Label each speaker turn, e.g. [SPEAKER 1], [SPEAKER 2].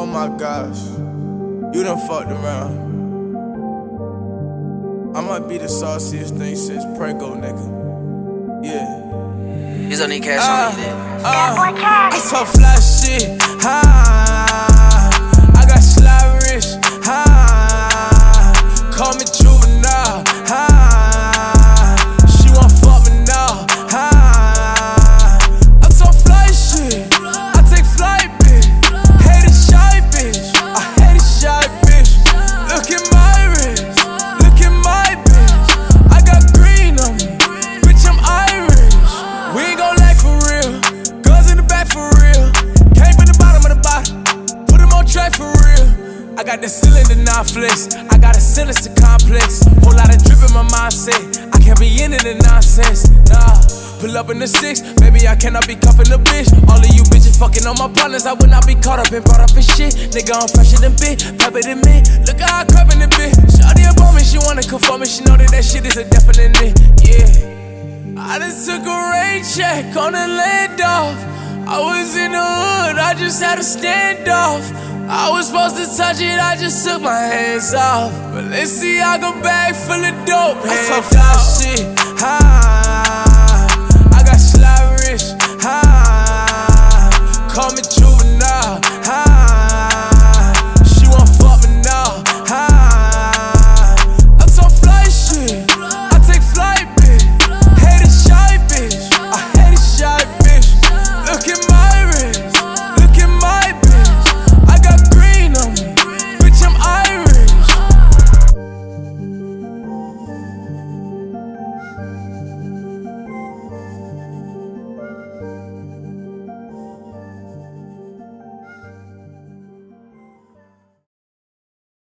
[SPEAKER 1] Oh my gosh, you done fucked around. I might be the sauciest thing since Prego, nigga. Yeah.
[SPEAKER 2] You don't need cash on me, then.
[SPEAKER 1] I saw fly shit, I got sly wrist, call me juvenile, she won't fuck me now, I saw fly shit, I take flight, bitch, hate a shy bitch, I hate a shy bitch, look at my wrist, look at my bitch, I got green on me, bitch I'm Irish, we ain't gon' lag for real, guns in the back for real, came from the bottom of the bottom, put him on track for real, I got the cylinder non-flex, I got a sinister complex, whole lot of drip in my mindset, I can't be into the nonsense, nah. Pull up in the 6, baby, I cannot be cuffing a bitch. All of you bitches fucking on my partners, I would not be caught up and brought up in shit. Nigga, I'm fresher than bitch, pepper than me. Look at how I crap in the bitch. Shawty up on me, she wanna conform me, she know that shit is a definite me. Yeah. I just took a rain check on the land off. I was in the hood, I just had a standoff. I was supposed to touch it, I just took my hands off. But let's see, I go bag full of dope. I saw fly shit, I got sly wrist, call me juvenile,